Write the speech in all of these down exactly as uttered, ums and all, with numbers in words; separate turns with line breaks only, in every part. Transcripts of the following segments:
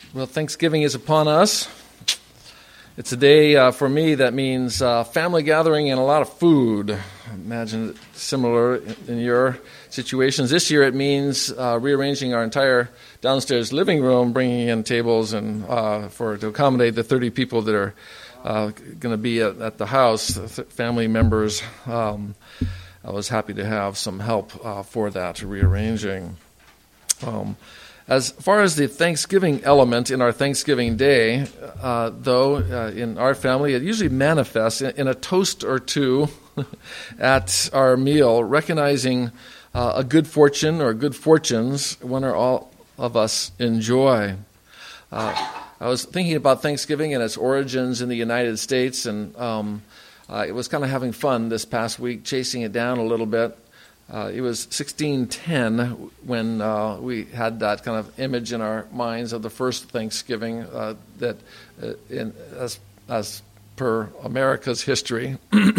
Well, Thanksgiving is upon us. It's a day uh, for me that means uh, family gathering and a lot of food. Imagine it similar in your situations. This year it means uh, rearranging our entire downstairs living room, bringing in tables and uh, for to accommodate the thirty people that are uh, going to be at, at the house, family members. Um, I was happy to have some help uh, for that, rearranging. Um, As far as the Thanksgiving element in our Thanksgiving Day, uh, though, uh, in our family, it usually manifests in, in a toast or two at our meal, recognizing uh, a good fortune or good fortunes one or all of us enjoy. Uh, I was thinking about Thanksgiving and its origins in the United States, and um, uh, it was kind of having fun this past week, chasing it down a little bit. Uh, it was sixteen ten when uh, we had that kind of image in our minds of the first Thanksgiving uh, that, uh, in, as, as per America's history,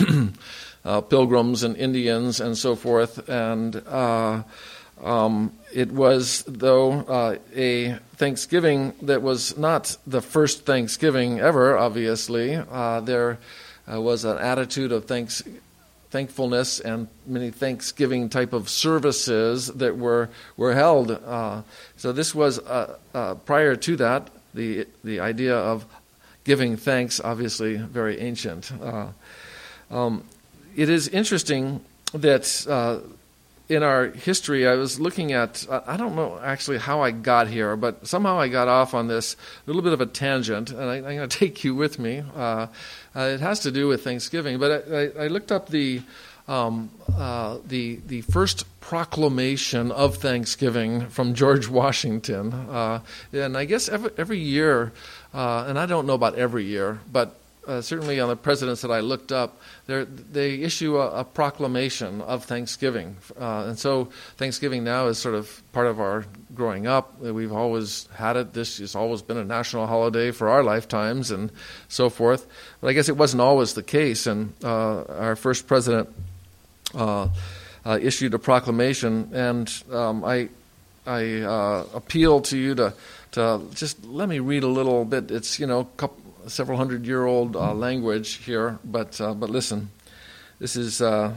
uh, pilgrims and Indians and so forth. And uh, um, it was, though, uh, a Thanksgiving that was not the first Thanksgiving ever, obviously. Uh, there uh, was an attitude of thanksgiving. thankfulness and many Thanksgiving type of services that were were held. Uh, so this was uh, uh, prior to that, the the idea of giving thanks, obviously very ancient. Uh, um, it is interesting that uh, in our history, I was looking at, I don't know actually how I got here, but somehow I got off on this little bit of a tangent, and I, I'm going to take you with me. Uh, Uh, it has to do with Thanksgiving, but I, I, I looked up the um, uh, the the first proclamation of Thanksgiving from George Washington, uh, and I guess every every year, uh, and I don't know about every year, but uh, certainly on the presidents that I looked up, they issue a, a proclamation of Thanksgiving, uh, and so Thanksgiving now is sort of part of our growing up. We've always had it. This has always been a national holiday for our lifetimes and so forth. But I guess it wasn't always the case, and uh, our first president uh, uh, issued a proclamation, and um, I I uh, appeal to you to to just let me read a little bit. It's you know couple, several hundred year old uh, language here, but uh, but listen, this is uh,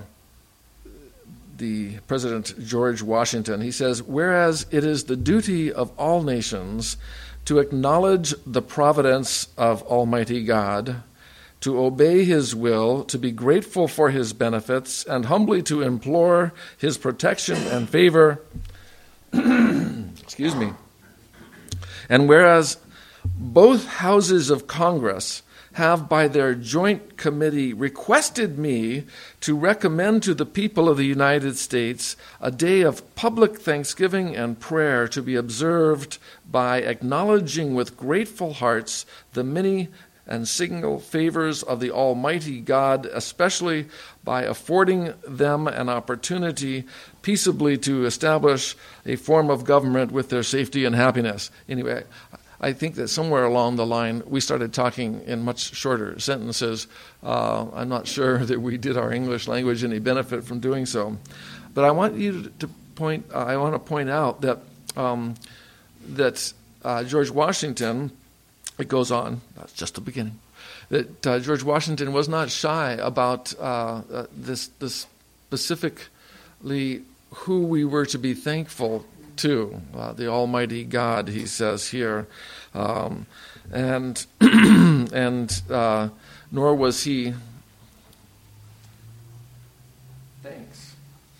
the President George Washington. He says, "Whereas it is the duty of all nations to acknowledge the providence of Almighty God, to obey His will, to be grateful for His benefits, and humbly to implore His protection and favor." Excuse me. "And whereas both houses of Congress have by their joint committee requested me to recommend to the people of the United States a day of public thanksgiving and prayer to be observed by acknowledging with grateful hearts the many and signal favors of the Almighty God, especially by affording them an opportunity peaceably to establish a form of government with their safety and happiness." Anyway, I think that somewhere along the line we started talking in much shorter sentences. Uh, I'm not sure that we did our English language any benefit from doing so, but I want you to point. Uh, I want to point out that um, that uh, George Washington. It goes on. That's just the beginning. That uh, George Washington was not shy about uh, uh, this, this specifically who we were to be thankful to, uh, the Almighty God, he says here, um, and and uh, nor was he. Thanks.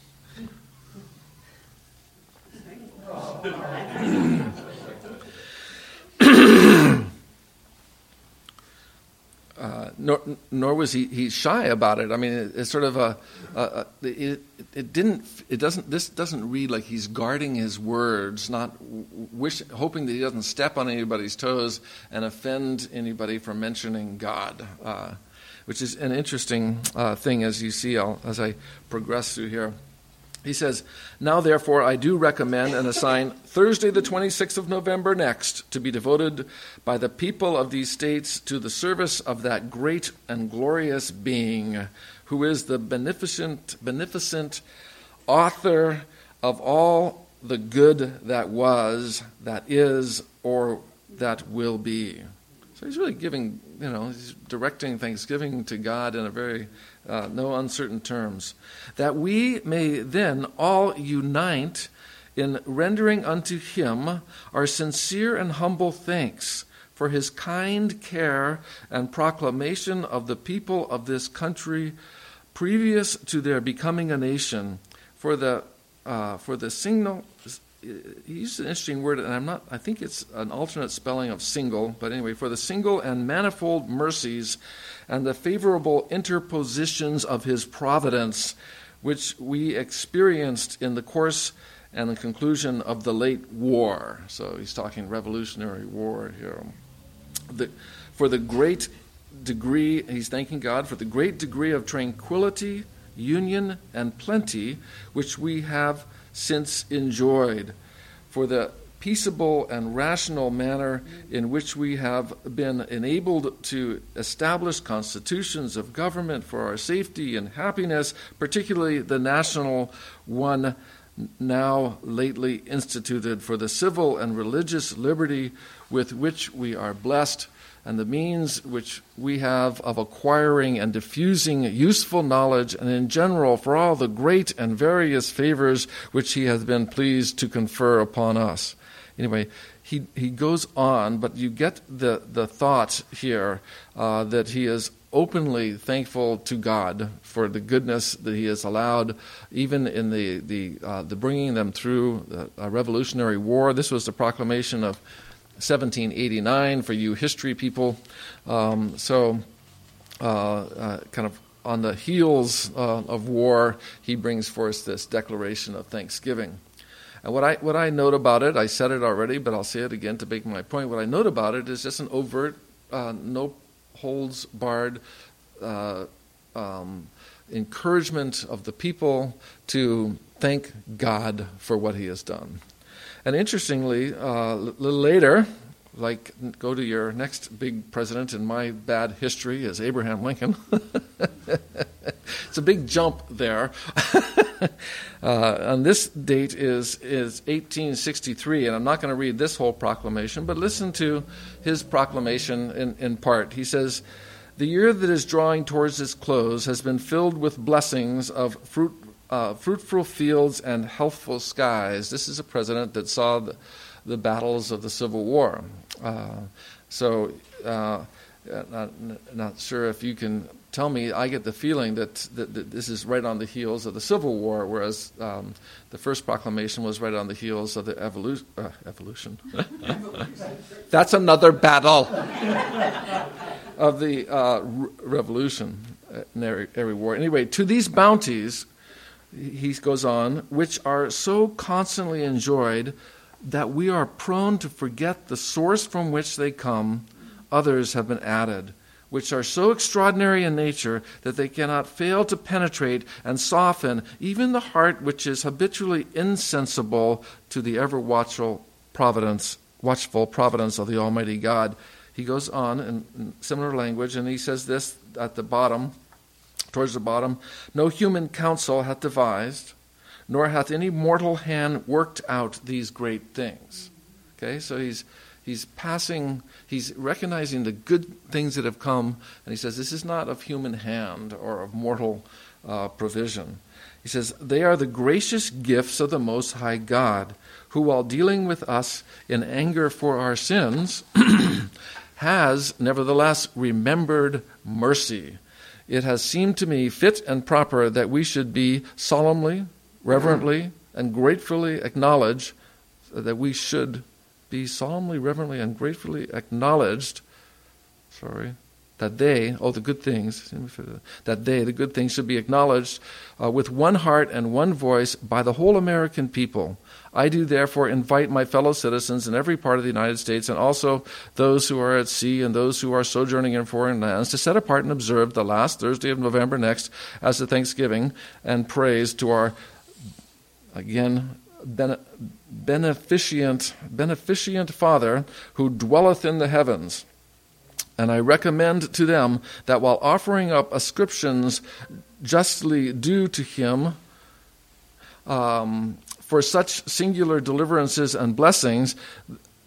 Uh, nor, nor was he, he shy about it. I mean, it, it's sort of a, a, a it, it didn't it doesn't this doesn't read like he's guarding his words, not wish hoping that he doesn't step on anybody's toes and offend anybody for mentioning God, uh, which is an interesting uh, thing as you see I'll, as I progress through here. He says, "Now, therefore, I do recommend and assign Thursday, the twenty-sixth of November next, to be devoted by the people of these states to the service of that great and glorious being, who is the beneficent, beneficent author of all the good that was, that is, or that will be. So he's really giving, you know, he's directing thanksgiving to God in a very, uh, no uncertain terms. That we may then all unite in rendering unto him our sincere and humble thanks for his kind care and proclamation of the people of this country previous to their becoming a nation, for the uh, for the signal. He used an interesting word, and I'm not. I think it's an alternate spelling of single, but anyway, for the single and manifold mercies and the favorable interpositions of his providence, which we experienced in the course and the conclusion of the late war. So he's talking Revolutionary War here. The, for the great degree, he's thanking God for the great degree of tranquility, union, and plenty which we have since enjoyed, for the peaceable and rational manner in which we have been enabled to establish constitutions of government for our safety and happiness, particularly the national one now lately instituted, for the civil and religious liberty with which we are blessed, and the means which we have of acquiring and diffusing useful knowledge, and in general for all the great and various favors which he has been pleased to confer upon us. Anyway, he he goes on, but you get the, the thought here uh, that he is openly thankful to God for the goodness that he has allowed, even in the the uh, the bringing them through a Revolutionary War. This was the proclamation of seventeen eighty-nine for you history people. Um, so, uh, uh, kind of on the heels uh, of war, he brings forth this declaration of thanksgiving. And what I what I note about it, I said it already, but I'll say it again to make my point. What I note about it is just an overt, uh, no holds barred uh, um, encouragement of the people to thank God for what he has done. And interestingly, uh, a little later, like go to your next big president in my bad history is Abraham Lincoln. It's a big jump there. uh, and this date is, is eighteen sixty-three, and I'm not going to read this whole proclamation, but listen to his proclamation in, in part. He says, "The year that is drawing towards its close has been filled with blessings of fruit Uh, fruitful fields and healthful skies." This is a president that saw the, the battles of the Civil War. Uh, so, uh, not, not sure if you can tell me, I get the feeling that, that, that this is right on the heels of the Civil War, whereas um, the first proclamation was right on the heels of the evolu- uh, evolution. That's another battle of the uh, re- Revolutionary War. Anyway, to these bounties, he goes on, which are so constantly enjoyed that we are prone to forget the source from which they come, others have been added, which are so extraordinary in nature that they cannot fail to penetrate and soften even the heart which is habitually insensible to the ever watchful providence, watchful providence of the Almighty God. He goes on in, in similar language, and he says this at the bottom, towards the bottom, "No human counsel hath devised, nor hath any mortal hand worked out these great things." Okay, so he's he's passing, he's recognizing the good things that have come, and he says this is not of human hand or of mortal uh, provision. He says, "They are the gracious gifts of the Most High God, who while dealing with us in anger for our sins, has nevertheless remembered mercy. It has seemed to me fit and proper that we should be solemnly, reverently, and gratefully acknowledge that we should be solemnly, reverently, and gratefully acknowledged, sorry, that they, oh, the good things, that they, the good things, should be acknowledged uh, with one heart and one voice by the whole American people. I do therefore invite my fellow citizens in every part of the United States, and also those who are at sea and those who are sojourning in foreign lands, to set apart and observe the last Thursday of November next as a thanksgiving and praise to our, again, bene- beneficent, beneficent Father who dwelleth in the heavens. And I recommend to them that while offering up ascriptions justly due to him, um, for such singular deliverances and blessings,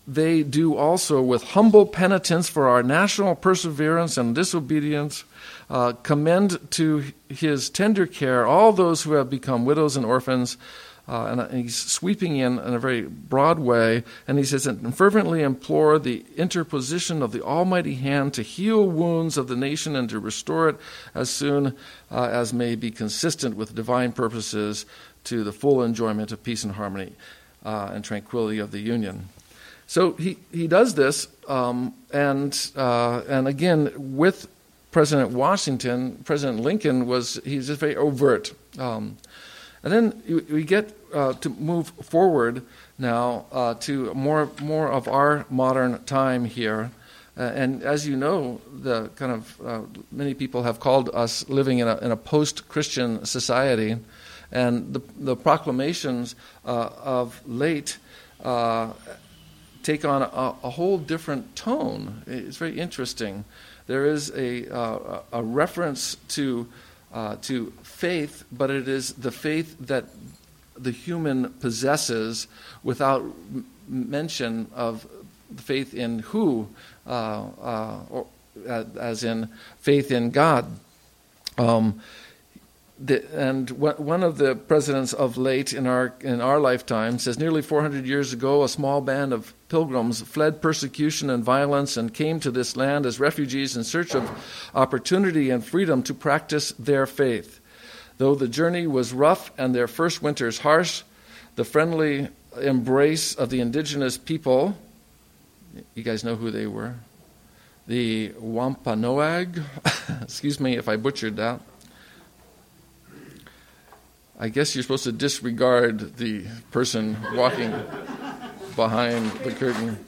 they do also with humble penitence for our national perseverance and disobedience, uh, commend to his tender care all those who have become widows and orphans. Uh, and, and he's sweeping in in a very broad way. And he says, and fervently implore the interposition of the almighty hand to heal wounds of the nation and to restore it as soon uh, as may be consistent with divine purposes to the full enjoyment of peace and harmony uh, and tranquility of the Union. So he, he does this, um, and uh, and again, with President Washington, President Lincoln was, he's just very overt. Um, and then we get uh, to move forward now uh, to more more of our modern time here. Uh, and as you know, the kind of uh, many people have called us living in a, in a post-Christian society, and the, the proclamations uh, of late uh, take on a, a whole different tone. It's very interesting. There is a uh, a reference to uh, to faith, but it is the faith that the human possesses without m- mention of faith in who, uh, uh, or as in faith in God. Um, The, and one of the presidents of late in our in our lifetime says, nearly four hundred years ago, a small band of pilgrims fled persecution and violence and came to this land as refugees in search of opportunity and freedom to practice their faith. Though the journey was rough and their first winters harsh, the friendly embrace of the indigenous people, you guys know who they were, the Wampanoag, excuse me if I butchered that. I guess you're supposed to disregard the person walking behind the curtain.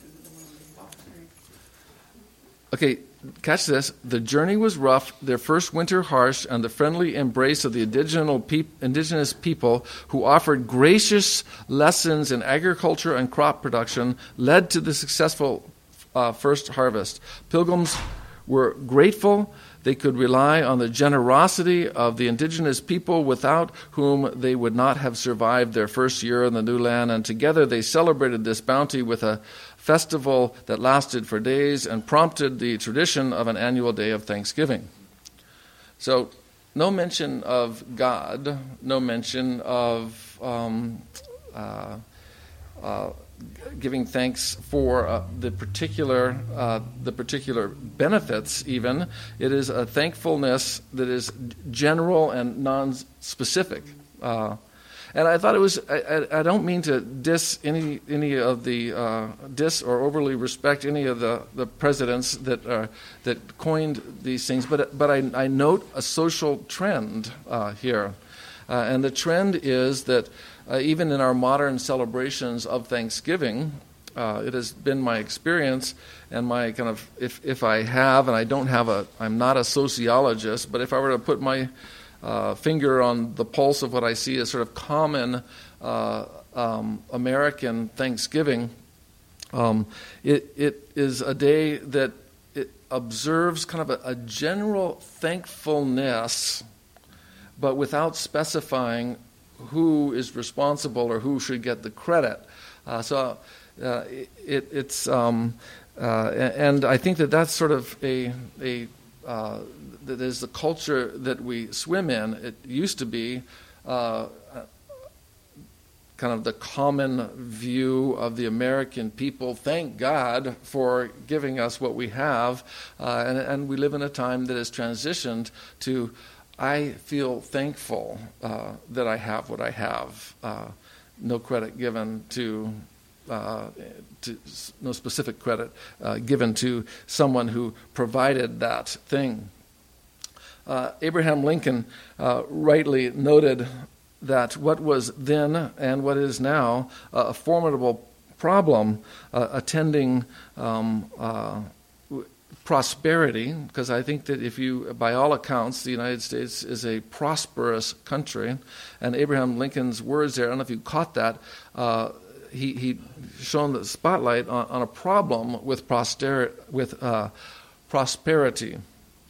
Okay, catch this. The journey was rough, their first winter harsh, and the friendly embrace of the indigenous people who offered gracious lessons in agriculture and crop production led to the successful uh, first harvest. Pilgrims were grateful. They could rely on the generosity of the indigenous people without whom they would not have survived their first year in the new land. And together they celebrated this bounty with a festival that lasted for days and prompted the tradition of an annual day of Thanksgiving. So no mention of God, no mention of um, uh, uh, giving thanks for uh, the particular uh, the particular benefits even. It is a thankfulness that is general and non-specific. Uh, and I thought it was, I, I don't mean to diss any any of the, uh, diss or overly respect any of the, the presidents that uh, that coined these things, but, but I, I note a social trend uh, here. Uh, and the trend is that Uh, even in our modern celebrations of Thanksgiving, uh, it has been my experience and my kind of, if if I have, and I don't have a, I'm not a sociologist, but if I were to put my uh, finger on the pulse of what I see as sort of common uh, um, American Thanksgiving, um, it it is a day that it observes kind of a, a general thankfulness, but without specifying who is responsible or who should get the credit. Uh, so uh, it, it's, um, uh, and I think that that's sort of a, a uh, that is the culture that we swim in. It used to be uh, kind of the common view of the American people. Thank God for giving us what we have. Uh, and, and we live in a time that has transitioned to, I feel thankful uh, that I have what I have. Uh, no credit given to, uh, to no specific credit uh, given to someone who provided that thing. Uh, Abraham Lincoln uh, rightly noted that what was then and what is now uh, a formidable problem uh, attending um, uh, prosperity, because I think that if you, by all accounts, the United States is a prosperous country, and Abraham Lincoln's words there, I don't know if you caught that, uh, he he shone the spotlight on, on a problem with, poster- with uh, prosperity.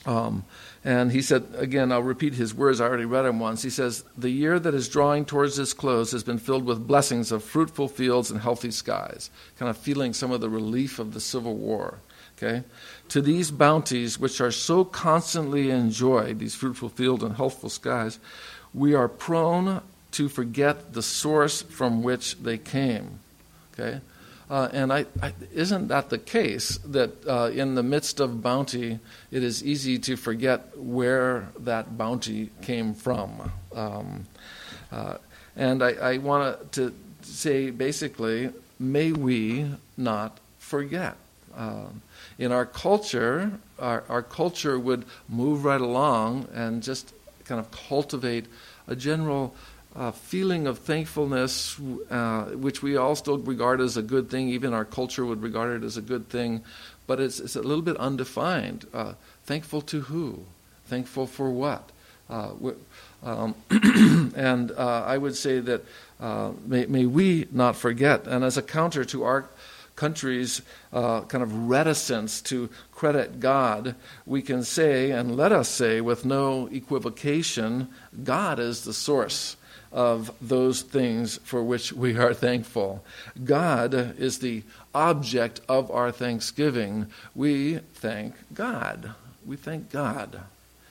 Um, and he said, again, I'll repeat his words. I already read them once. He says, the year that is drawing towards its close has been filled with blessings of fruitful fields and healthy skies, kind of feeling some of the relief of the Civil War. Okay? To these bounties, which are so constantly enjoyed, these fruitful fields and healthful skies, we are prone to forget the source from which they came. Okay? Uh, and I, I, isn't that the case, that uh, in the midst of bounty, it is easy to forget where that bounty came from? Um, uh, and I, I want to say, basically, may we not forget. Uh, in our culture, our, our culture would move right along and just kind of cultivate a general Uh, feeling of thankfulness, uh, which we all still regard as a good thing. Even our culture would regard it as a good thing, but it's, it's a little bit undefined. Uh, thankful to who? Thankful for what? Uh, um, and uh, I would say that uh, may, may we not forget, and as a counter to our country's uh, kind of reticence to credit God, we can say, and let us say with no equivocation, God is the source of those things for which we are thankful. God is the object of our thanksgiving. We thank God. We thank God.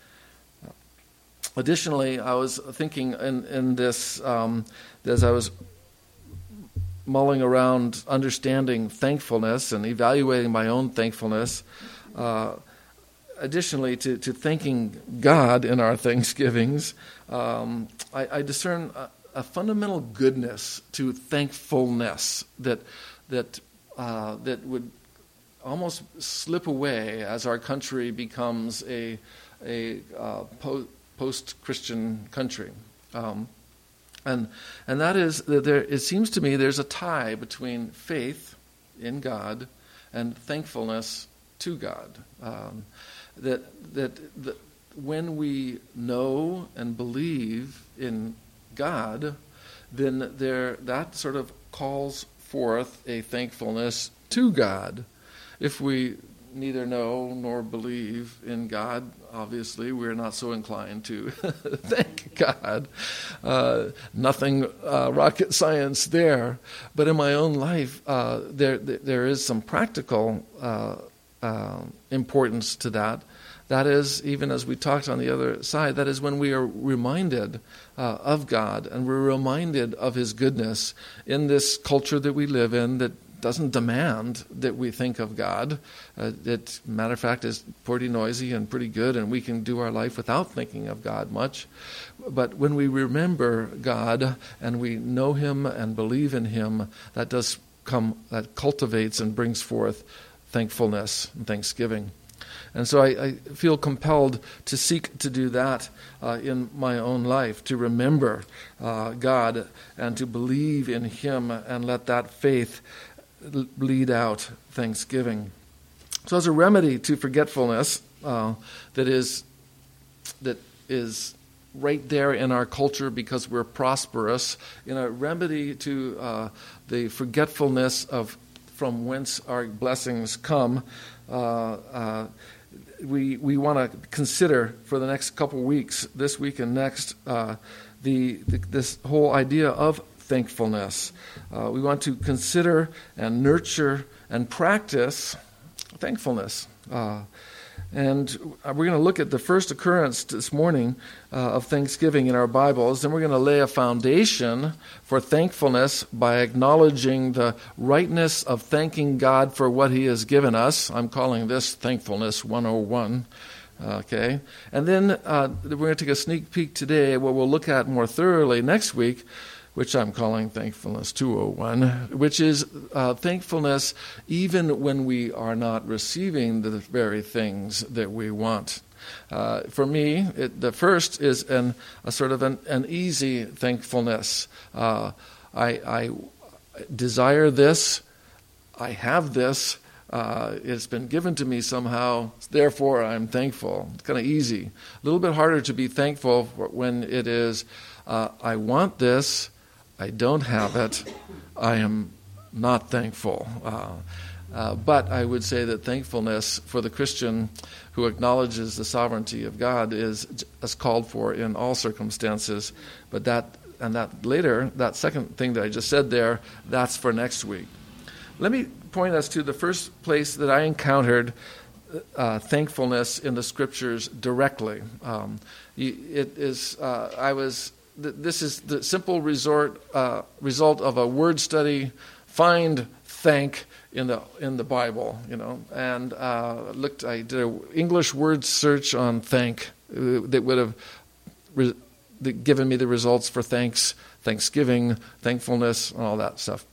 Additionally, I was thinking in, in this, um, as I was mulling around understanding thankfulness and evaluating my own thankfulness, uh, additionally to, to thanking God in our thanksgivings, um, I, I discern a, a fundamental goodness to thankfulness that that uh, that would almost slip away as our country becomes a a uh, po- post-Christian country, um, and and that is that there. It seems to me there's a tie between faith in God and thankfulness to God. Um, That, that that when we know and believe in God, then there that sort of calls forth a thankfulness to God. If we neither know nor believe in God, obviously we're not so inclined to thank God. Uh, nothing uh, rocket science there. But in my own life, uh, there there is some practical uh, uh, importance to that. That is, even as we talked on the other side, that is when we are reminded uh, of God and we're reminded of His goodness in this culture that we live in that doesn't demand that we think of God. Uh, it, matter of fact, is pretty noisy and pretty good, and we can do our life without thinking of God much. But when we remember God and we know Him and believe in Him, that does come, that cultivates and brings forth thankfulness and thanksgiving. And so I, I feel compelled to seek to do that uh, in my own life, to remember uh, God and to believe in Him and let that faith lead out thanksgiving. So as a remedy to forgetfulness uh, that is that is right there in our culture because we're prosperous, in a remedy to uh, the forgetfulness of from whence our blessings come, uh, uh, we we want to consider for the next couple weeks, this week and next, uh, the, the this whole idea of thankfulness. Uh, we want to consider and nurture and practice thankfulness. Uh, and we're going to look at the first occurrence this morning uh, of Thanksgiving in our Bibles. Then we're going to lay a foundation for thankfulness by acknowledging the rightness of thanking God for what He has given us. I'm calling this Thankfulness one oh one. Okay. And then uh, we're going to take a sneak peek today, what we'll look at more thoroughly next week, which I'm calling Thankfulness two oh one, which is uh, thankfulness even when we are not receiving the very things that we want. Uh, for me, it, the first is an, a sort of an, an easy thankfulness. Uh, I, I desire this, I have this, uh, it's been given to me somehow, therefore I'm thankful. It's kind of easy. A little bit harder to be thankful when it is, uh, I want this, I don't have it, I am not thankful. Uh, Uh, but I would say that thankfulness for the Christian who acknowledges the sovereignty of God is, is called for in all circumstances. But that, and that later, that second thing that I just said there, that's for next week. Let me point us to the first place that I encountered uh, thankfulness in the Scriptures directly. Um, it is, uh, I was, this is the simple resort, uh, result of a word study, find thank in the in the Bible, you know, and uh, looked. I did an English word search on thank uh, that would have re- that given me the results for thanks, thanksgiving, thankfulness, and all that stuff.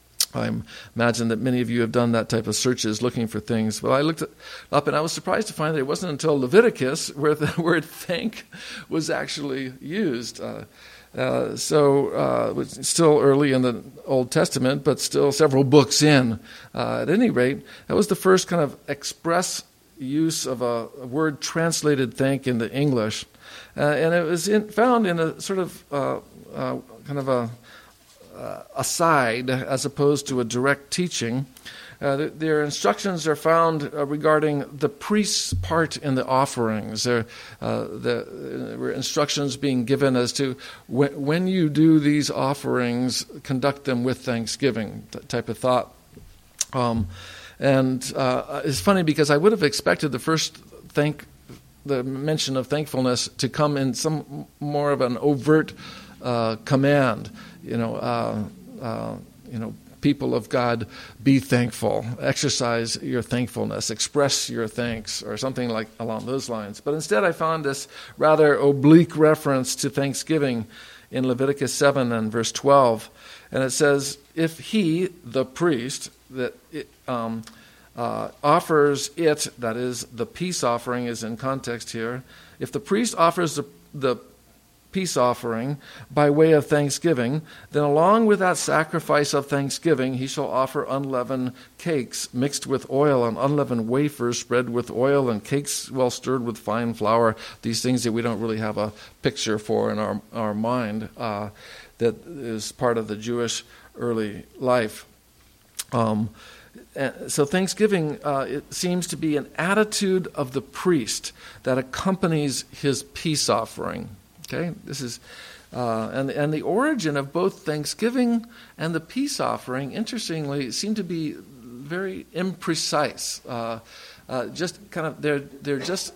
I imagine that many of you have done that type of searches looking for things. Well, I looked it up, and I was surprised to find that it wasn't until Leviticus where the word thank was actually used. Uh, Uh, so uh, it was still early in the Old Testament, but still several books in. Uh, at any rate, that was the first kind of express use of a, a word translated thank into English. Uh, and it was in, found in a sort of uh, uh, kind of a uh, aside as opposed to a direct teaching. Uh, their instructions are found uh, regarding the priest's part in the offerings. There uh, the, uh, were instructions being given as to when, when you do these offerings, conduct them with thanksgiving, that type of thought. Um, and uh, it's funny because I would have expected the first thank, the mention of thankfulness to come in some more of an overt uh, command. You know, uh, uh, you know. People of God, be thankful. Exercise your thankfulness. Express your thanks, or something like along those lines. But instead, I found this rather oblique reference to thanksgiving in Leviticus seven and verse twelve, and it says, "If he, the priest, that it, um, uh, offers it, that is, the peace offering is in context here. If the priest offers the the peace offering by way of thanksgiving, then along with that sacrifice of thanksgiving, he shall offer unleavened cakes mixed with oil and unleavened wafers spread with oil and cakes well stirred with fine flour." These things that we don't really have a picture for in our, our mind, uh, that is part of the Jewish early life. Um, so thanksgiving, uh, it seems to be an attitude of the priest that accompanies his peace offering. Okay, this is, uh, and and the origin of both Thanksgiving and the peace offering, interestingly, seem to be very imprecise. Uh, uh, just kind of, they're they're just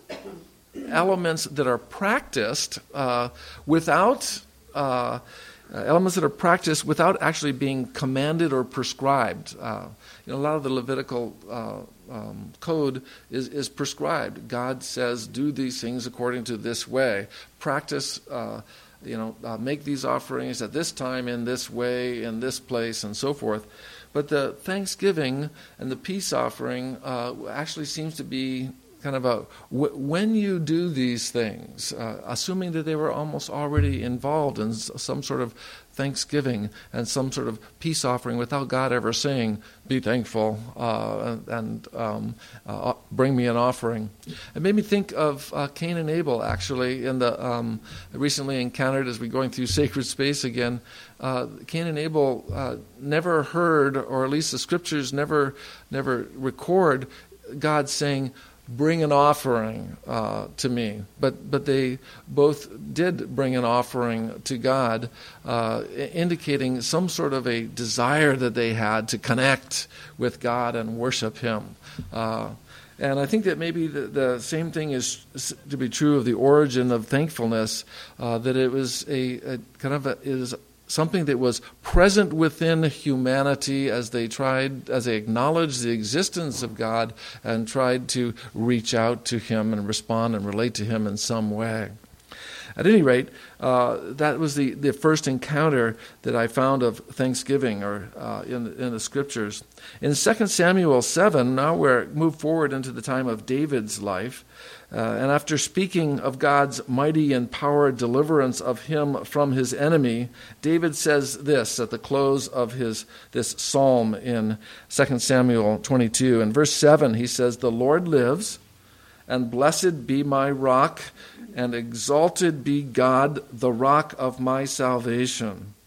elements that are practiced uh, without uh, elements that are practiced without actually being commanded or prescribed. Uh, you know, a lot of the Levitical Uh, Um, code is, is prescribed. God says, do these things according to this way. Practice, uh, you know, uh, make these offerings at this time, in this way, in this place, and so forth. But the thanksgiving and the peace offering uh, actually seems to be kind of a, w- when you do these things, uh, assuming that they were almost already involved in s- some sort of thanksgiving and some sort of peace offering without God ever saying, be thankful uh, and, and um, uh, bring me an offering. It made me think of uh, Cain and Abel, actually, in the um, recently encountered, as we're going through sacred space again. Uh, Cain and Abel uh, never heard, or at least the scriptures never, never record God saying, bring an offering uh, to me. But but they both did bring an offering to God, uh, indicating some sort of a desire that they had to connect with God and worship Him. Uh, and I think that maybe the, the same thing is to be true of the origin of thankfulness, uh, that it was a, a kind of a, is something that was present within humanity as they tried, as they acknowledged the existence of God and tried to reach out to Him and respond and relate to Him in some way. At any rate, uh, that was the, the first encounter that I found of thanksgiving or uh, in, in the Scriptures. In Second Samuel seven, now we're moved forward into the time of David's life. Uh, and after speaking of God's mighty and power deliverance of him from his enemy, David says this at the close of his this psalm in Second Samuel twenty-two. In verse seven, he says, "The Lord lives, and blessed be my rock, and exalted be God, the rock of my salvation.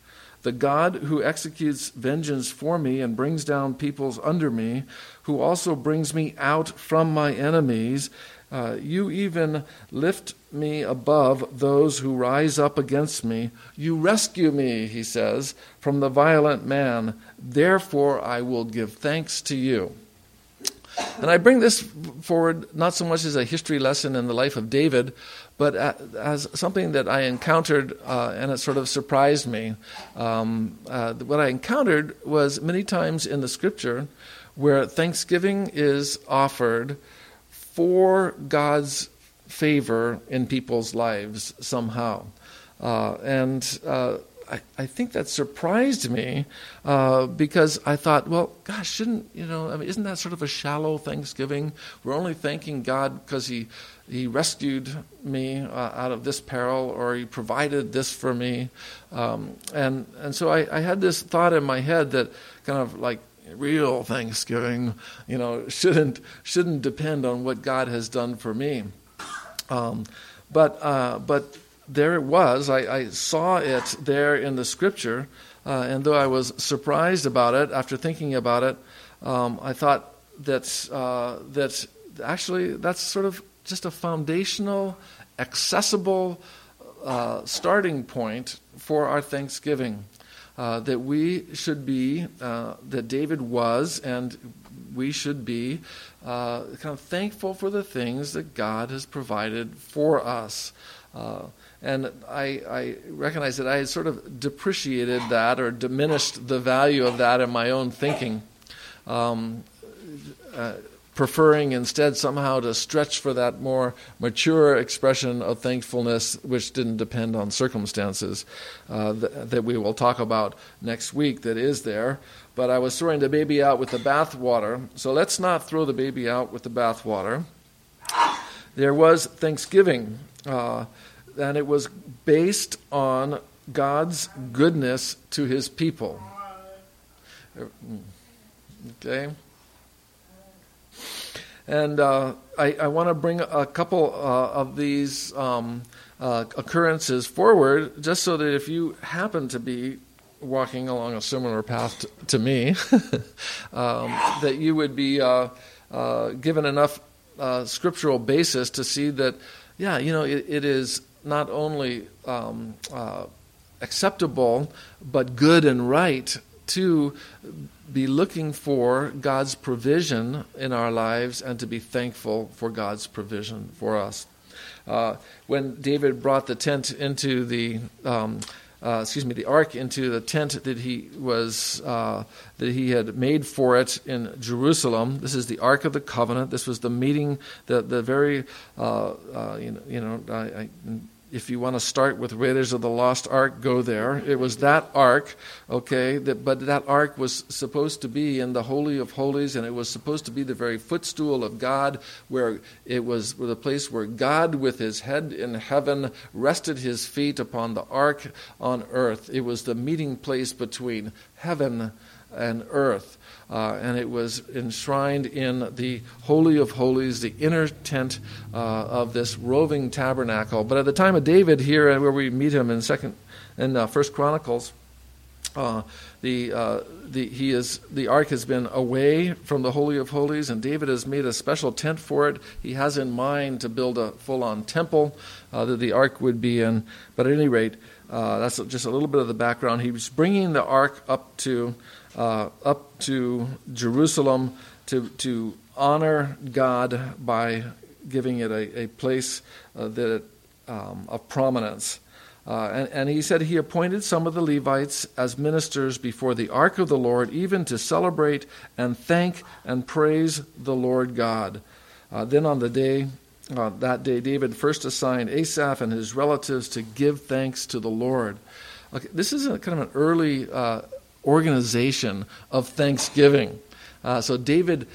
the God who executes vengeance for me and brings down peoples under me, who also brings me out from my enemies. Uh, you even lift me above those who rise up against me. You rescue me, he says, from the violent man. Therefore I will give thanks to you. And I bring this forward not so much as a history lesson in the life of David, but as something that I encountered, uh, and it sort of surprised me. Um, uh, what I encountered was many times in the Scripture where thanksgiving is offered for God's favor in people's lives somehow. Uh, and uh, I, I think that surprised me uh, because I thought, well, gosh, shouldn't, you know, I mean, isn't that sort of a shallow thanksgiving? We're only thanking God because he, he rescued me uh, out of this peril, or he provided this for me. Um, and, and so I, I had this thought in my head that kind of like, real thanksgiving, you know, shouldn't shouldn't depend on what God has done for me. Um, but uh, but there it was. I, I saw it there in the Scripture, uh, and though I was surprised about it, after thinking about it, um, I thought that uh, that actually that's sort of just a foundational, accessible uh, starting point for our thanksgiving. Uh, that we should be, uh, that David was, and we should be uh, kind of thankful for the things that God has provided for us. Uh, and I, I recognize that I had sort of depreciated that or diminished the value of that in my own thinking, um, uh, preferring instead somehow to stretch for that more mature expression of thankfulness, which didn't depend on circumstances, uh, th- that we will talk about next week, that is there. But I was throwing the baby out with the bathwater, so let's not throw the baby out with the bathwater. There was thanksgiving, uh, and it was based on God's goodness to his people. Okay? And uh, I, I want to bring a couple uh, of these um, uh, occurrences forward, just so that if you happen to be walking along a similar path to, to me, um, that you would be uh, uh, given enough uh, scriptural basis to see that, yeah, you know, it, it is not only um, uh, acceptable, but good and right to be looking for God's provision in our lives and to be thankful for God's provision for us. Uh, when David brought the tent into the, um, uh, excuse me, the ark into the tent that he was uh, that he had made for it in Jerusalem, this is the Ark of the Covenant. This was the meeting, the the very, uh, uh, you know, you know, I. I If you want to start with Raiders of the Lost Ark, go there. It was that ark, okay, that, but that ark was supposed to be in the Holy of Holies, and it was supposed to be the very footstool of God, where it was the place where God, with his head in heaven, rested his feet upon the ark on earth. It was the meeting place between heaven and earth. Uh, and it was enshrined in the Holy of Holies, the inner tent uh, of this roving tabernacle. But at the time of David, here where we meet him in Second in uh, First Chronicles, uh, the uh, the he is the ark has been away from the Holy of Holies, and David has made a special tent for it. He has in mind to build a full-on temple uh, that the ark would be in. But at any rate, uh, that's just a little bit of the background. He was bringing the ark up to. Uh, up to Jerusalem to to honor God by giving it a, a place uh, that um, of prominence. Uh, and, and he said he appointed some of the Levites as ministers before the ark of the Lord, even to celebrate and thank and praise the Lord God. Uh, then on the day, uh, that day, David first assigned Asaph and his relatives to give thanks to the Lord. Okay, this is a kind of an early uh, organization of thanksgiving. Uh, so David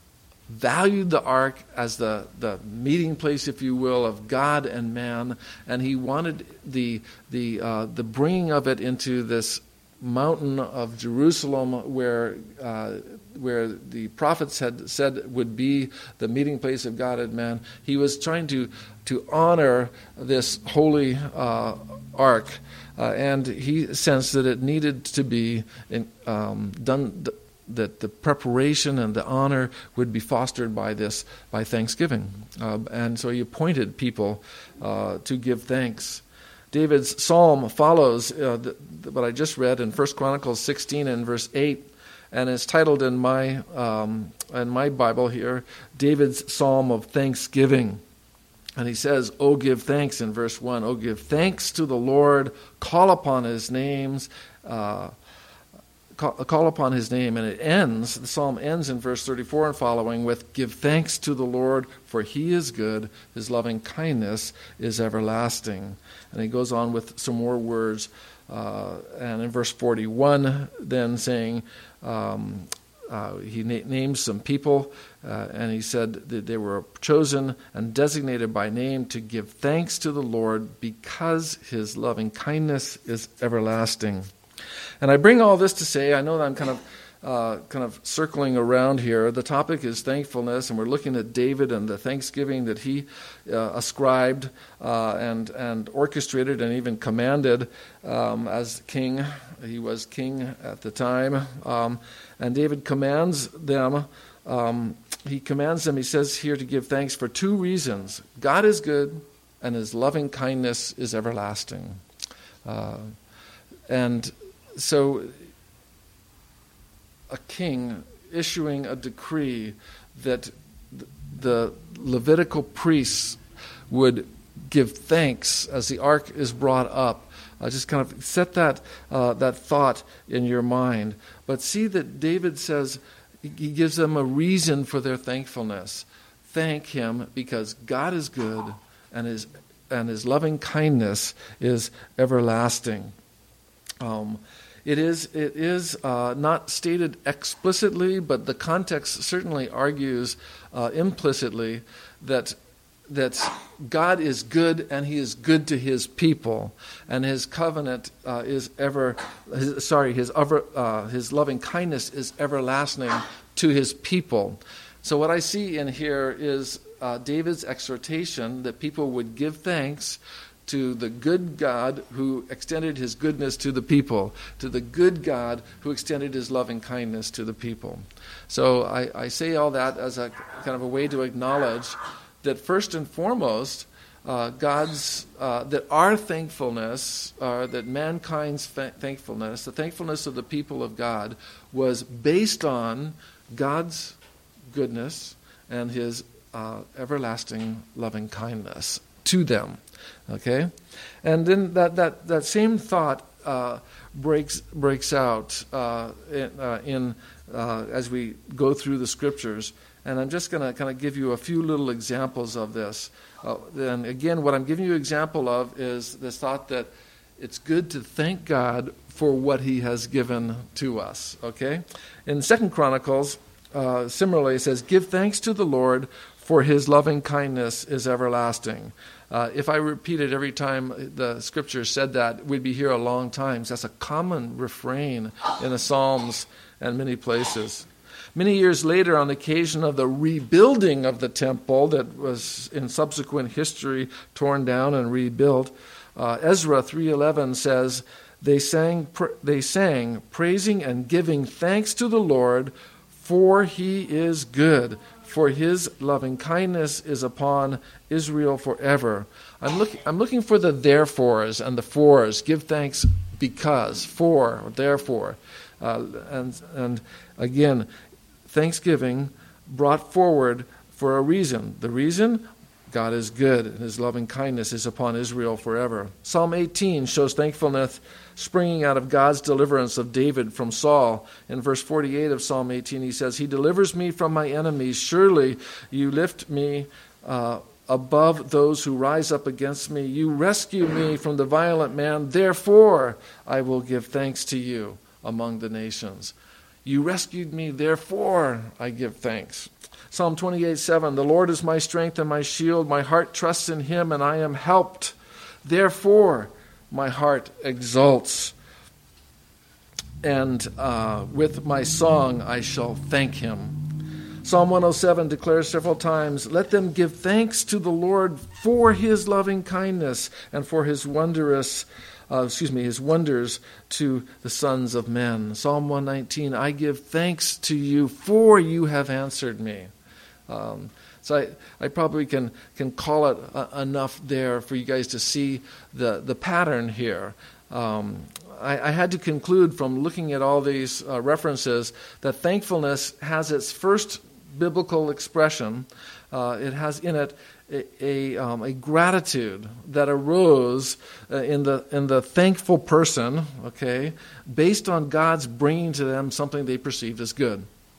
valued the ark as the, the meeting place, if you will, of God and man, and he wanted the the uh, the bringing of it into this mountain of Jerusalem where uh, where the prophets had said would be the meeting place of God and man. He was trying to to honor this holy uh, ark, uh, and he sensed that it needed to be in, um, done. That the preparation and the honor would be fostered by this, by thanksgiving. Uh, and so he appointed people uh, to give thanks. David's psalm follows uh, the, the, what I just read in First Chronicles sixteen and verse eight, and is titled in my um, in my Bible here, David's Psalm of Thanksgiving. And he says, "Oh, give thanks," in verse one, "Oh, give thanks to the Lord, call upon his names, uh, Call, call upon his name," and it ends, the psalm ends in verse thirty-four and following with, "Give thanks to the Lord, for he is good, his loving kindness is everlasting." And he goes on with some more words, uh, and in verse forty-one, then saying, um, uh, he na- names some people, uh, and he said that they were chosen and designated by name to give thanks to the Lord because his loving kindness is everlasting. And I bring all this to say, I know that I'm kind of uh, kind of circling around here. The topic is thankfulness, and we're looking at David and the thanksgiving that he uh, ascribed uh, and and orchestrated and even commanded um, as king. He was king at the time, um, and David commands them. Um, he commands them. He says here to give thanks for two reasons: God is good, and his loving kindness is everlasting. Uh, and So a king issuing a decree that the Levitical priests would give thanks as the ark is brought up. Uh, just kind of set that uh, that thought in your mind. But see that David says, he gives them a reason for their thankfulness. Thank him because God is good and his, and his loving kindness is everlasting. Um, It is it is uh, not stated explicitly, but the context certainly argues uh, implicitly that that God is good and he is good to his people, and his covenant uh, is ever his, sorry his ever uh, his loving kindness is everlasting to his people. So what I see in here is uh, David's exhortation that people would give thanks to the good God who extended his goodness to the people, to the good God who extended his loving kindness to the people. So I, I say all that as a kind of a way to acknowledge that first and foremost, uh, God's, uh, that our thankfulness, uh, that mankind's fa- thankfulness, the thankfulness of the people of God, was based on God's goodness and his uh, everlasting loving kindness to them. Okay, and then that that, that same thought uh, breaks breaks out uh, in, uh, in uh, as we go through the scriptures, and I'm just going to kind of give you a few little examples of this. Uh, and again, what I'm giving you an example of is this thought that it's good to thank God for what he has given to us. Okay, in Second Chronicles, uh, similarly, it says, "Give thanks to the Lord, for his loving kindness is everlasting." Uh, if I repeat it every time the scripture said that, we'd be here a long time. That's a common refrain in the Psalms and many places. Many years later, on occasion of the rebuilding of the temple that was in subsequent history torn down and rebuilt, uh, Ezra three eleven says, they sang, pr- they sang, praising and giving thanks to the Lord, for he is good. For his loving kindness is upon Israel forever. I'm looking I'm looking for the therefores and the fors. Give thanks because, for, therefore. Uh, and, and again, thanksgiving brought forward for a reason. The reason? God is good, and his loving kindness is upon Israel forever. Psalm eighteen shows thankfulness springing out of God's deliverance of David from Saul. In verse forty-eight of Psalm eighteen, he says, "He delivers me from my enemies. Surely you lift me uh, above those who rise up against me. You rescue me from the violent man. Therefore I will give thanks to you among the nations." You rescued me, therefore I give thanks. Psalm twenty-eight seven, "The Lord is my strength and my shield. My heart trusts in him, and I am helped. Therefore my heart exults." and uh, with my song I shall thank him. Psalm one oh seven declares several times, let them give thanks to the Lord for his loving kindness and for his wondrous, uh, excuse me, his wonders to the sons of men. Psalm one nineteen, I give thanks to you for you have answered me. Um, so I, I probably can, can call it uh, enough there for you guys to see the, the pattern here. Um, I, I had to conclude from looking at all these uh, references that thankfulness has its first biblical expression. Uh, it has in it a a, um, a gratitude that arose uh, in the in the thankful person, okay, based on God's bringing to them something they perceived as good.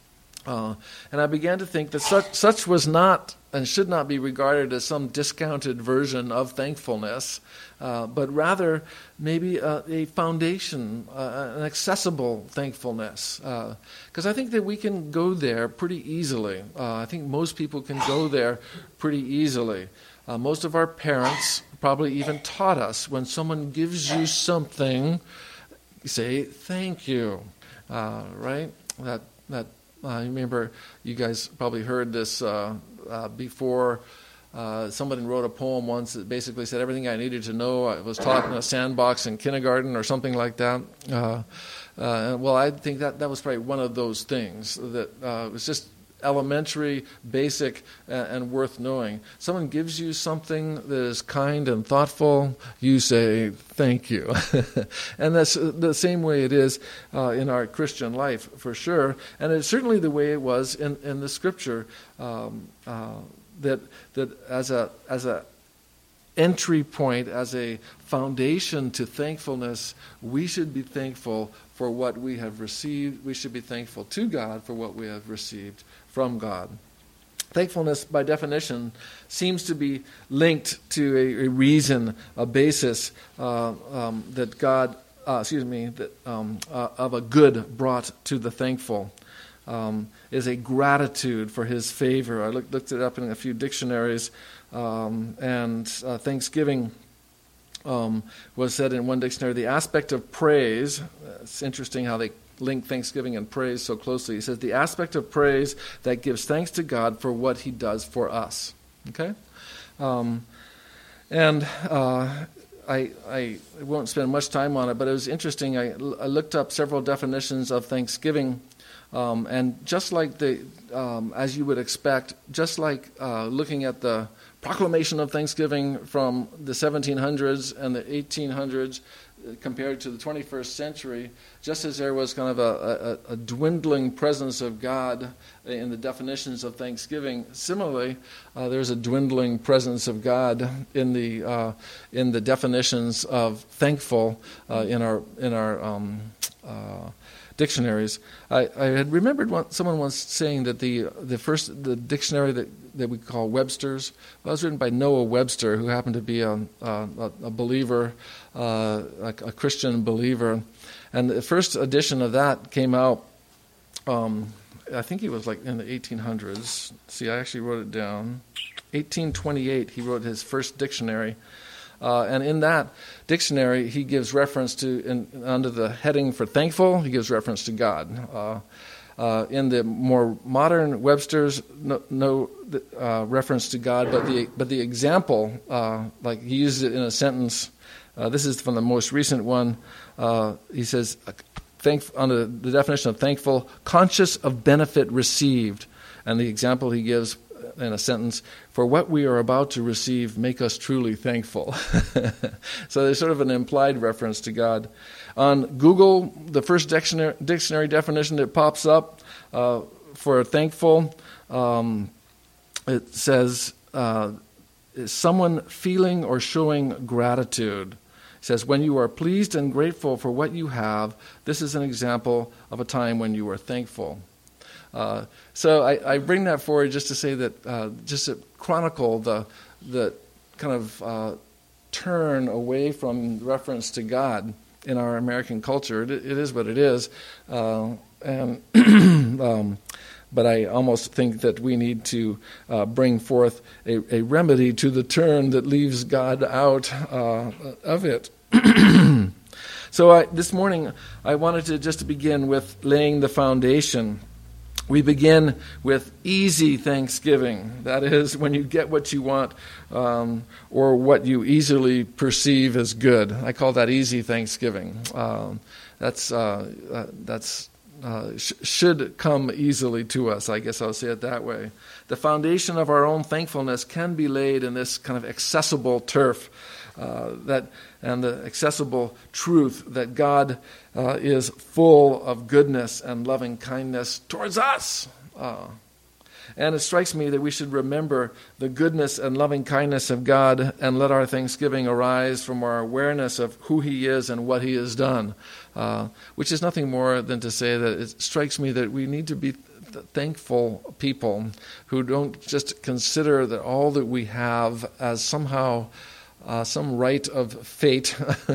Uh, and I began to think that such such was not and should not be regarded as some discounted version of thankfulness, uh, but rather maybe a, a foundation, uh, an accessible thankfulness. Because uh, I think that we can go there pretty easily. Uh, I think most people can go there pretty easily. Uh, most of our parents probably even taught us when someone gives you something, you say thank you, uh, right? That that. I uh, remember you guys probably heard this uh, uh, before. Uh, somebody wrote a poem once that basically said everything I needed to know. I was taught in a sandbox in kindergarten or something like that. Uh, uh, well, I think that that was probably one of those things that uh, was just elementary, basic, uh, and worth knowing. Someone gives you something that is kind and thoughtful, you say, thank you. And that's the same way it is uh, in our Christian life, for sure. And it's certainly the way it was in, in the Scripture, um, uh, that that as a as a entry point, as a foundation to thankfulness, we should be thankful for what we have received. We should be thankful to God for what we have received from God. Thankfulness, by definition, seems to be linked to a, a reason, a basis uh, um, that God, uh, excuse me, that um, uh, of a good brought to the thankful. Um, is a gratitude for his favor. I looked, looked it up in a few dictionaries, um, and uh, thanksgiving um, was said in one dictionary, the aspect of praise. It's interesting how they link thanksgiving and praise so closely. He says, the aspect of praise that gives thanks to God for what he does for us. Okay? Um, and uh, I, I won't spend much time on it, but it was interesting. I, I looked up several definitions of thanksgiving. Um, and just like the, um, as you would expect, just like uh, looking at the proclamation of Thanksgiving from the seventeen hundreds and the eighteen hundreds uh, compared to the twenty-first century, just as there was kind of a, a, a dwindling presence of God in the definitions of Thanksgiving, similarly, uh, there's a dwindling presence of God in the uh, in the definitions of thankful uh, in our in our um, uh, dictionaries. I, I had remembered one, someone once saying that the the first the dictionary that, that we call Webster's well, was written by Noah Webster, who happened to be a, a, a believer, uh, a, a Christian believer, and the first edition of that came out. Um, I think he was like in the eighteen hundreds. See, I actually wrote it down. eighteen twenty-eight. He wrote his first dictionary. Uh, and in that dictionary, he gives reference to, in, under the heading for thankful, he gives reference to God. Uh, uh, in the more modern Webster's, no, no uh, reference to God, but the but the example, uh, like he uses it in a sentence. Uh, this is from the most recent one. Uh, he says, thank, under the definition of thankful, conscious of benefit received. And the example he gives in a sentence, for what we are about to receive, make us truly thankful. So there's sort of an implied reference to God. On Google, the first dictionary, dictionary definition that pops up uh, for thankful, um, it says, uh, someone feeling or showing gratitude. It says, when you are pleased and grateful for what you have, this is an example of a time when you are thankful. Uh, so I, I bring that forward just to say that, uh, just to chronicle the the kind of uh, turn away from reference to God in our American culture. It, it is what it is, uh, and um, but I almost think that we need to uh, bring forth a, a remedy to the turn that leaves God out uh, of it. So I, this morning, I wanted to just begin with laying the foundation. We begin with easy thanksgiving. That is, when you get what you want um, or what you easily perceive as good. I call that easy thanksgiving. Um, that's uh, uh, that's uh, sh- should come easily to us. I guess I'll say it that way. The foundation of our own thankfulness can be laid in this kind of accessible turf. Uh, that and the accessible truth that God uh, is full of goodness and loving kindness towards us. Uh, and it strikes me that we should remember the goodness and loving kindness of God and let our thanksgiving arise from our awareness of who He is and what He has done, uh, which is nothing more than to say that it strikes me that we need to be thankful people who don't just consider that all that we have as somehow Uh, some right of fate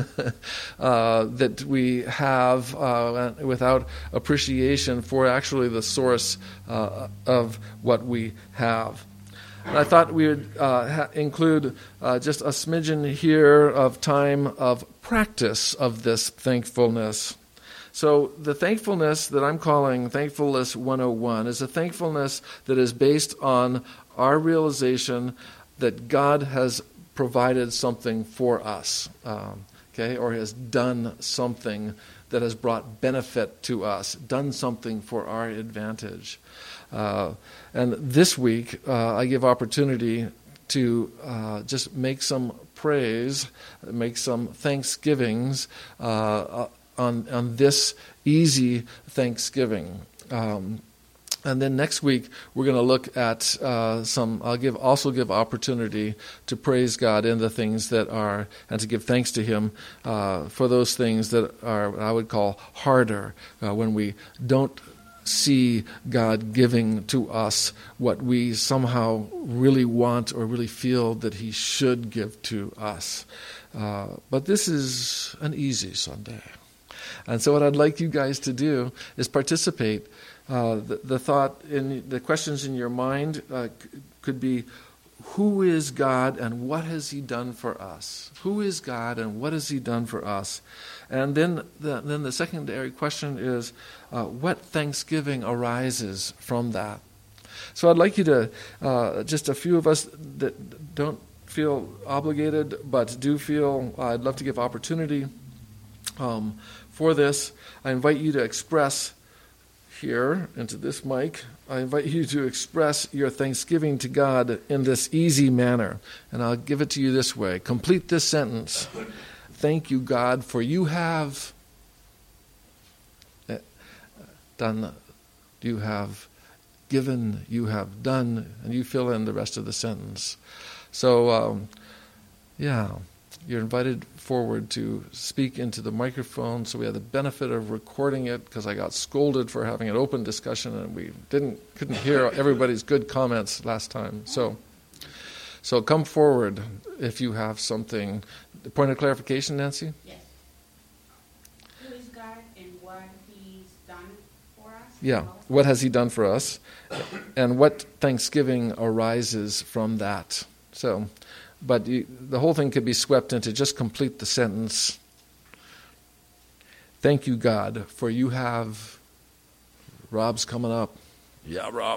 uh, that we have uh, without appreciation for actually the source uh, of what we have. And I thought we would uh, ha- include uh, just a smidgen here of time of practice of this thankfulness. So the thankfulness that I'm calling Thankfulness one oh one is a thankfulness that is based on our realization that God has provided something for us, um, okay, or has done something that has brought benefit to us, done something for our advantage. Uh, and this week, uh, I give opportunity to uh, just make some praise, make some thanksgivings uh, on on this easy Thanksgiving. Um, And then next week we're going to look at uh, some. I'll give also give opportunity to praise God in the things that are, and to give thanks to Him uh, for those things that are what I would call harder, uh, when we don't see God giving to us what we somehow really want or really feel that He should give to us. Uh, but this is an easy Sunday, and so what I'd like you guys to do is participate. Uh, the, the thought in the questions in your mind uh, c- could be, who is God and what has He done for us? Who is God and what has He done for us? And then the, then the secondary question is, uh, what thanksgiving arises from that? So I'd like you to, uh, just a few of us that don't feel obligated but do feel, uh, I'd love to give opportunity um, for this. I invite you to express here into this mic, I invite you to express your thanksgiving to God in this easy manner. And I'll give it to you this way. Complete this sentence. Thank you, God, for you have done, you have given, you have done, and you fill in the rest of the sentence. So, um, yeah, you're invited forward to speak into the microphone, so we have the benefit of recording it, because I got scolded for having an open discussion and we didn't couldn't hear everybody's good comments last time. So, so come forward if you have something. Point of clarification, Nancy?
Yes. Who is God and what He's done for us?
Yeah. What has He done for us, and what thanksgiving arises from that? So. But you, the whole thing could be swept into just complete the sentence. Thank you, God, for you have... Rob's coming up. Yeah, Rob.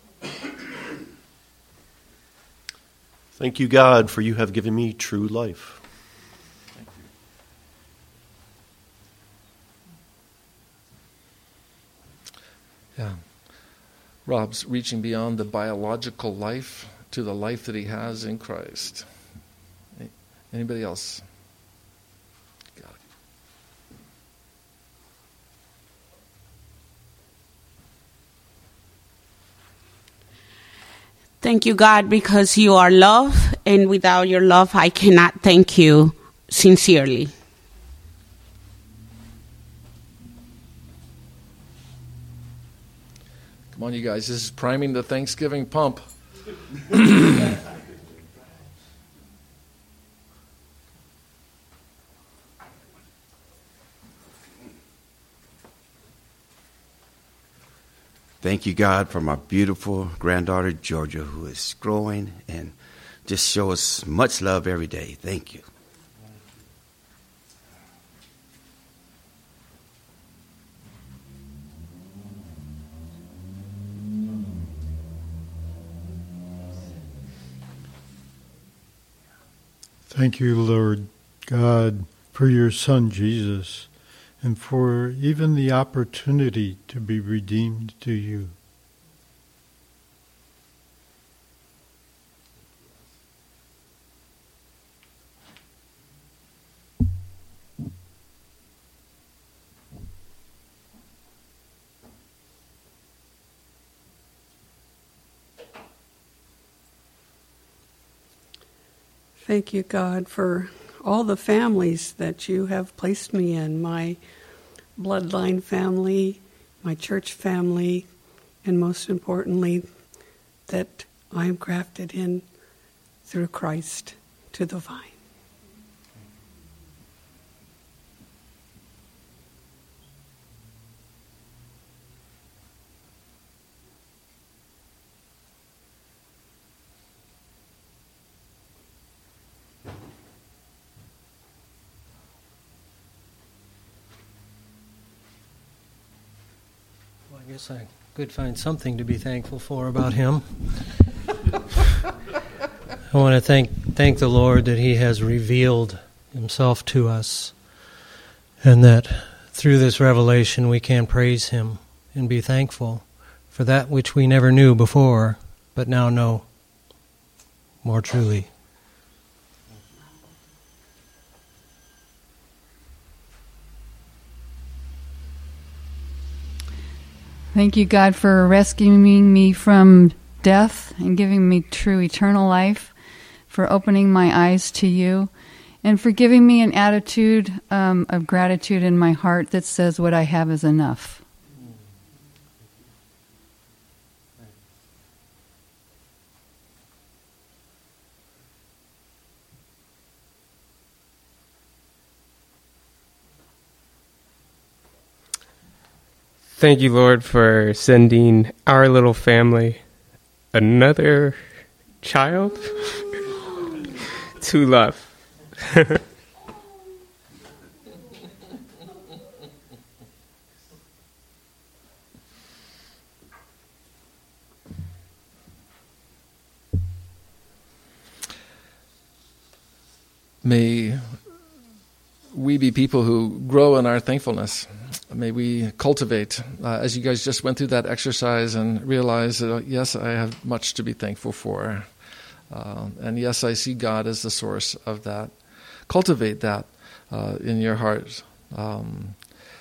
Thank you, God, for you have given me true life.
Thank you. Yeah. Rob's reaching beyond the biological life to the life that he has in Christ. Anybody else? Got it.
Thank you, God, because you are love, and without your love, I cannot thank you sincerely.
Come on, you guys. This is priming the Thanksgiving pump.
Thank you, God, for my beautiful granddaughter, Georgia, who is growing and just shows much love every day. Thank you.
Thank you, Lord God, for your Son, Jesus, and for even the opportunity to be redeemed to you.
Thank you, God, for all the families that you have placed me in, my bloodline family, my church family, and most importantly, that I am grafted in through Christ to the vine.
I guess I could find something to be thankful for about him. I want to thank thank the Lord that he has revealed himself to us, and that through this revelation we can praise him and be thankful for that which we never knew before, but now know more truly.
Thank you, God, for rescuing me from death and giving me true eternal life, for opening my eyes to you, and for giving me an attitude um, of gratitude in my heart that says what I have is enough.
Thank you, Lord, for sending our little family another child to love.
May we be people who grow in our thankfulness. May we cultivate, uh, as you guys just went through that exercise and realized that, uh, yes, I have much to be thankful for. Uh, and yes, I see God as the source of that. Cultivate that uh, in your heart. Um,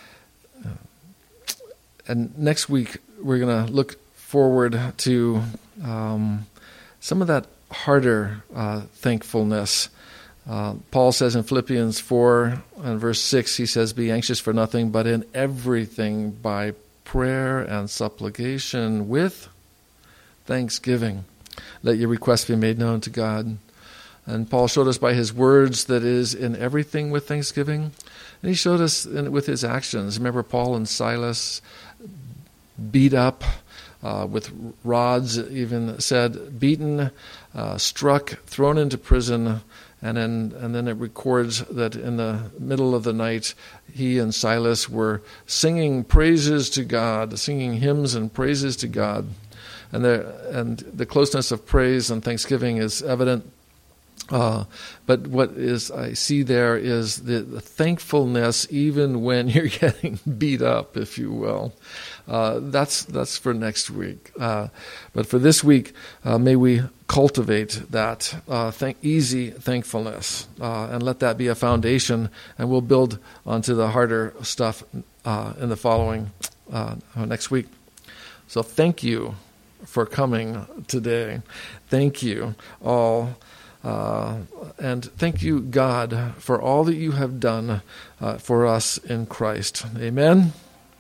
and next week, we're going to look forward to um, some of that harder uh, thankfulness. Uh, Paul says in Philippians four and verse six, he says, "Be anxious for nothing, but in everything by prayer and supplication with thanksgiving, let your requests be made known to God." And Paul showed us by his words that is in everything with thanksgiving. And he showed us in, with his actions. Remember Paul and Silas beat up uh, with rods, even said, beaten, uh, struck, thrown into prison. And then, and then it records that in the middle of the night, he and Silas were singing praises to God, singing hymns and praises to God. And the, and the closeness of praise and thanksgiving is evident. Uh, but what is I see there is the, the thankfulness even when you're getting beat up, if you will. Uh, that's that's for next week. Uh, but for this week, uh, may we cultivate that uh, thank, easy thankfulness uh, and let that be a foundation, and we'll build onto the harder stuff uh, in the following uh, next week. So thank you for coming today. Thank you all. Uh, and thank you, God, for all that you have done uh, for us in Christ. Amen.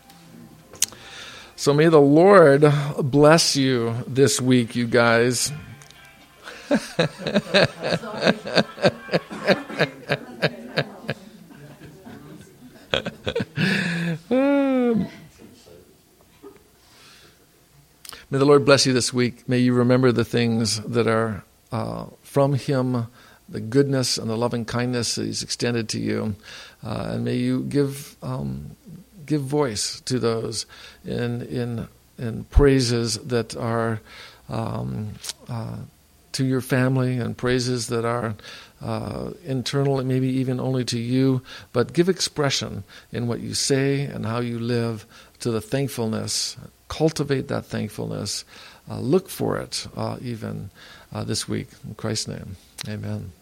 So may the Lord bless you this week, you guys. May the Lord bless you this week. May you remember the things that are uh, from Him, the goodness and the loving kindness that He's extended to you. Uh, and may you give um, give voice to those in in in praises that are um, uh, to your family, and praises that are uh, internal, maybe even only to you, but give expression in what you say and how you live to the thankfulness. Cultivate that thankfulness. Uh, look for it uh, even uh, this week. In Christ's name, amen.